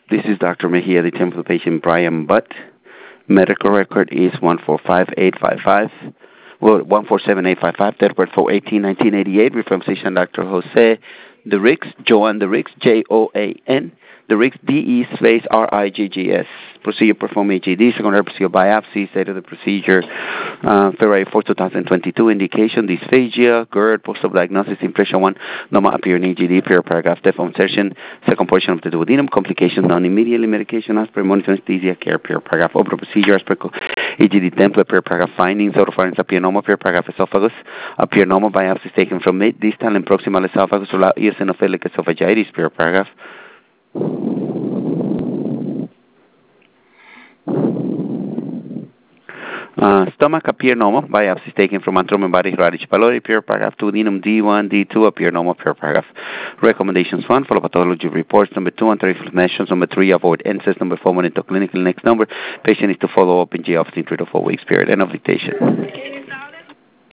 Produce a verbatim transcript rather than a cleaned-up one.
This is Doctor Mejia, the temple patient Brian Butt. Medical record is one four five eight five five. Well, one four seven eight five five. Date of birth for eighteen nineteen eighty-eight. We're from physician Doctor Jose De Rix, Joan De Rix, J O A N. De Rix, D E space R I G G S. Procedure performed A G D, secondary procedure biopsy. State of the procedure, uh, February fourth, twenty twenty-two. Indication, dysphagia, GERD, post-op diagnosis, impression one, normal appear in A G D, period paragraph, depth of insertion, second portion of the duodenum, complications, non-immediately medication, as per monitor anesthesia, care, period paragraph, open procedure, as per A G D template, period paragraph, findings, autopharynx appear normal, period paragraph, esophagus, appear normal, biopsies taken from mid, distal, and proximal esophagus without eosinophilic esophagitis, period paragraph. Uh, stomach appear normal. Biopsies taken from abdomen, body, Radish pylori, pure paragraph. Duodenum D one, D two appear normal, pure paragraph. Recommendations one, follow pathology reports. Number two, anti-inflammations. Number three, avoid N SAIDs. Number four, monitor clinical. Next number, patient is to follow up in G office in three to four weeks period. End of dictation.